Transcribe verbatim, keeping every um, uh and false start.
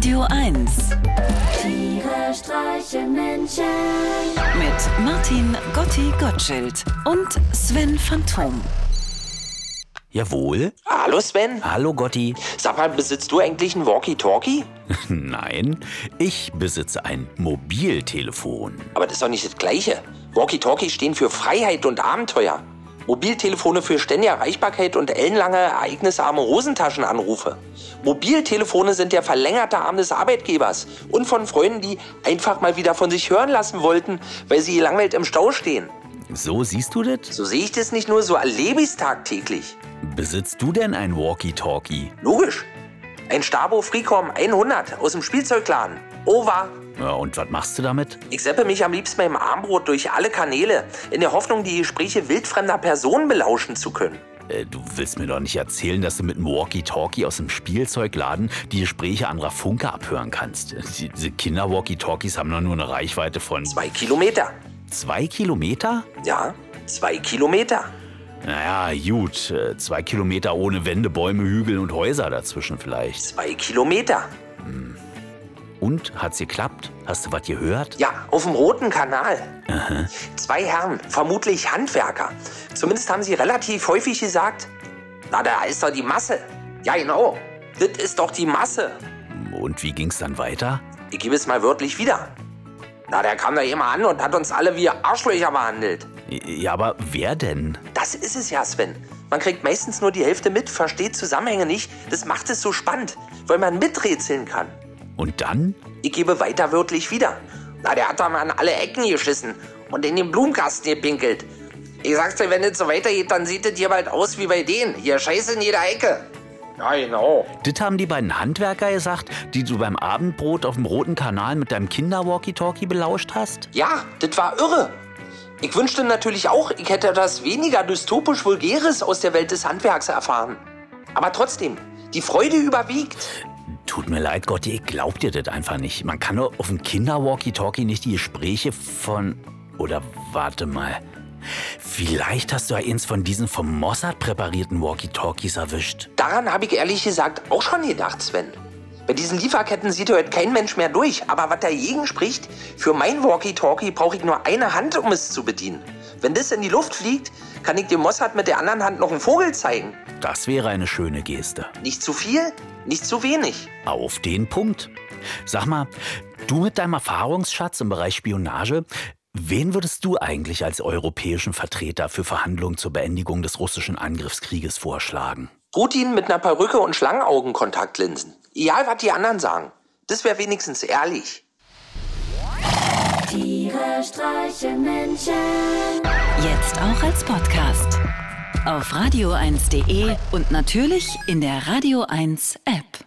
Radio eins. Tiere streichen Menschen. Mit Martin Gotti Gottschild und Sven Phantom. Jawohl. Hallo Sven. Hallo Gotti. Sag mal, besitzt du eigentlich ein Walkie-Talkie? Nein, ich besitze ein Mobiltelefon. Aber das ist doch nicht das Gleiche. Walkie-Talkies stehen für Freiheit und Abenteuer. Mobiltelefone für ständige Erreichbarkeit und ellenlange, ereignisarme Hosentaschenanrufe. Mobiltelefone sind der verlängerte Arm des Arbeitgebers und von Freunden, die einfach mal wieder von sich hören lassen wollten, weil sie gelangweilt im Stau stehen. So siehst du das? So sehe ich das nicht nur, so erlebe ich es tagtäglich. Besitzt du denn ein Walkie-Talkie? Logisch. Ein Stabo Freecom hundert aus dem Spielzeugladen. Over. Ja, und was machst du damit? Ich seppe mich am liebsten beim Armbrot durch alle Kanäle, in der Hoffnung, die Gespräche wildfremder Personen belauschen zu können. Äh, du willst mir doch nicht erzählen, dass du mit einem Walkie-Talkie aus dem Spielzeugladen die Gespräche anderer Funker abhören kannst. Die, diese Kinder-Walkie-Talkies haben doch nur eine Reichweite von... Zwei Kilometer. Zwei Kilometer? Ja, zwei Kilometer. Naja, gut. äh, Zwei Kilometer ohne Wände, Bäume, Hügel und Häuser dazwischen vielleicht. Zwei Kilometer. Und, hat's geklappt? Hast du was gehört? Ja, auf dem Roten Kanal. Aha. Zwei Herren, vermutlich Handwerker. Zumindest haben sie relativ häufig gesagt, na, da ist doch die Masse. Ja, genau. Das ist doch die Masse. Und wie ging's dann weiter? Ich gebe es mal wörtlich wieder. Na, der kam da immer an und hat uns alle wie Arschlöcher behandelt. Ja, aber wer denn? Das ist es ja, Sven. Man kriegt meistens nur die Hälfte mit, versteht Zusammenhänge nicht. Das macht es so spannend, weil man miträtseln kann. Und dann? Ich gebe weiter wörtlich wieder. Na, der hat da mal an alle Ecken geschissen und in den Blumenkasten gepinkelt. Ich sag's dir, wenn das so weitergeht, dann sieht das hier bald aus wie bei denen. Hier Scheiße in jeder Ecke. Ja, genau. Das haben die beiden Handwerker gesagt, die du beim Abendbrot auf dem Roten Kanal mit deinem Kinder-Walkie-Talkie belauscht hast? Ja, das war irre. Ich wünschte natürlich auch, ich hätte etwas weniger dystopisch Vulgäres aus der Welt des Handwerks erfahren. Aber trotzdem, die Freude überwiegt. Tut mir leid, Gotti, ich glaub dir das einfach nicht. Man kann nur auf dem Kinder-Walkie-Talkie nicht die Gespräche von... Oder warte mal. Vielleicht hast du ja eins von diesen vom Mossad präparierten Walkie-Talkies erwischt. Daran habe ich ehrlich gesagt auch schon gedacht, Sven. Bei diesen Lieferketten sieht heute kein Mensch mehr durch. Aber was dagegen spricht, für mein Walkie-Talkie brauche ich nur eine Hand, um es zu bedienen. Wenn das in die Luft fliegt, kann ich dem Mossad mit der anderen Hand noch einen Vogel zeigen. Das wäre eine schöne Geste. Nicht zu viel, nicht zu wenig. Auf den Punkt. Sag mal, du mit deinem Erfahrungsschatz im Bereich Spionage, wen würdest du eigentlich als europäischen Vertreter für Verhandlungen zur Beendigung des russischen Angriffskrieges vorschlagen? Putin mit einer Perücke und Schlangenaugen-Kontaktlinsen. Egal, was die anderen sagen. Das wäre wenigstens ehrlich. Tiere streichen Menschen. Jetzt auch als Podcast. Auf radio eins punkt de und natürlich in der Radio eins App.